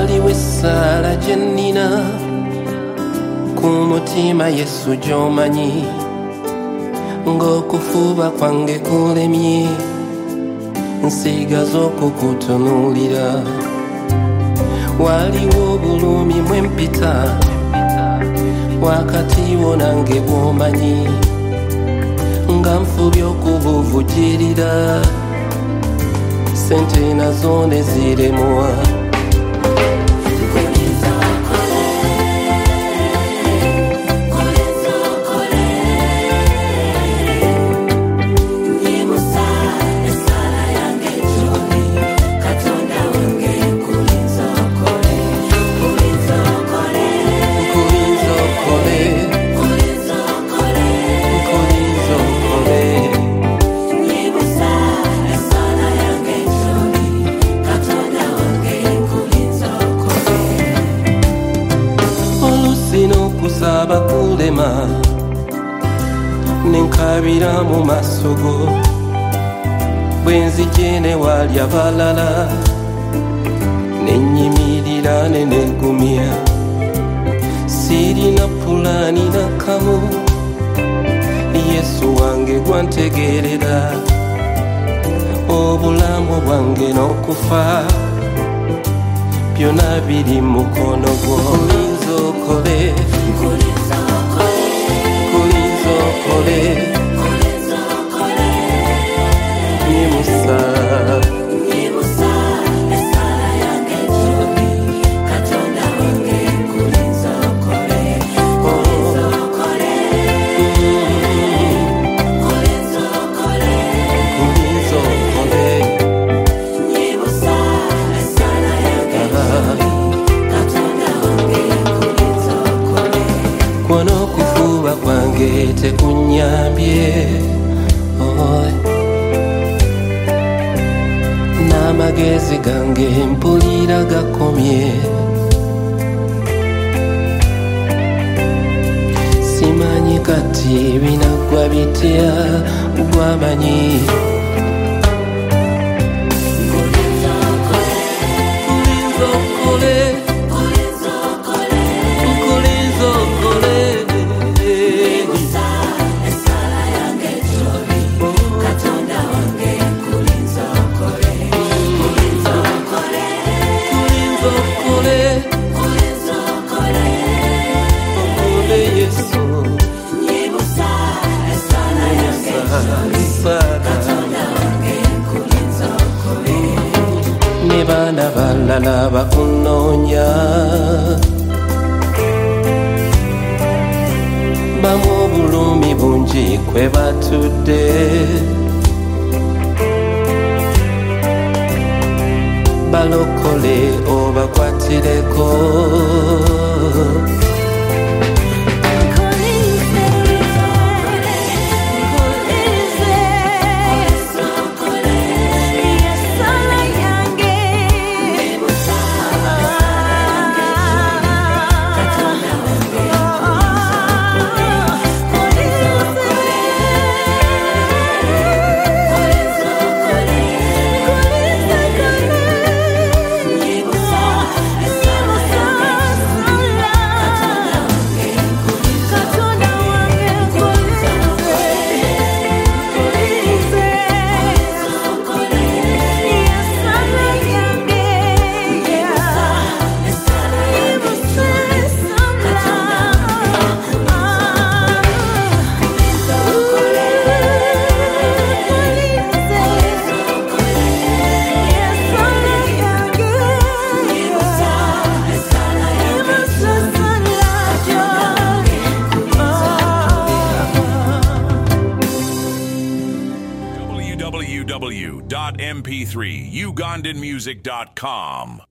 waliwo essaala gye nnina ku mutima Yesu gy'omanyi, ng'okufuba kwange kulemye nsigaza okukutunuulira. Waliwo obulumi mwe mpita wakati wo nange bw'omanyi, nga nfubye okubuvujirira sente nazo ne ziremwa. Kusaba kulema nenkabira mu maaso go, bwe nzije ne wali abalala nenyimirira ne negumya. Sirina pulani nakamu, Yesu wange gwantegerera, obulamu bwange n'okufa byonna biri mu mukono gwo. Kulinza okole, kulinza okole, nyimusa essaala yange gy'oli, Katonda wange kulinza okole, kulinza okole, kulinza okole, kulinza okole, nyimusa essaala yange gy'oli, Katonda wange kulinza okole. Kwano okufuba kwange tekunyambye, n'amagezi gange mpulira gakomye. Simanyi kati binaggwa bitya, gwamanyi. Kulinza okole, kulinza okole, kulinza okole, kulinza okole, nyimusa essaala yange gy'oli, Katonda wange kulinza okole, kulinza okole, kulinza okole, kulinza okole, okole Yesu, nyimusa essaala yange gy'oli, Katonda wange kulinza okole. Ne baana balala bakunoonya, bamu obulumi bungi kwe batudde, balokole obakwatireko. www.mp3ugandanmusic.com